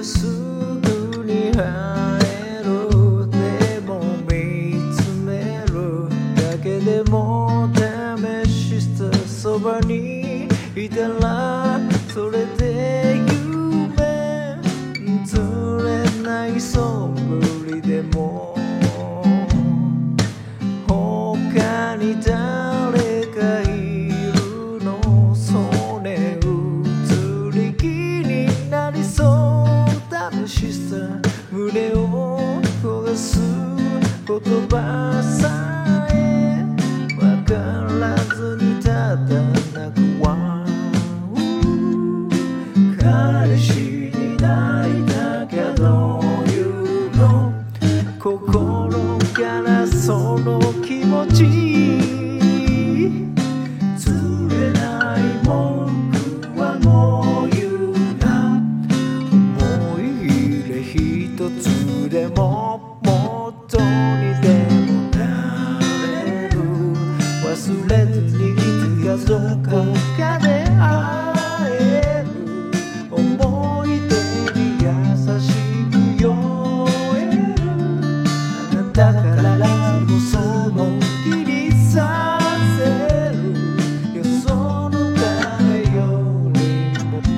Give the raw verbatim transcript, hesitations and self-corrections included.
がすぐに生える。でも見つめるだけでも試したそばにいたらそれで夢釣れないそぶりでも他に誰かいるのそうね移り気になりそう試した胸を焦がす言葉さえわからずにただ泣くわ彼氏になりたけど言うの心からその気持ち釣れない文句はもう言うな思い入れ一つでも元にでもなれる忘れずにいてがどこかで会える思い出に優しく酔えるあなたからもその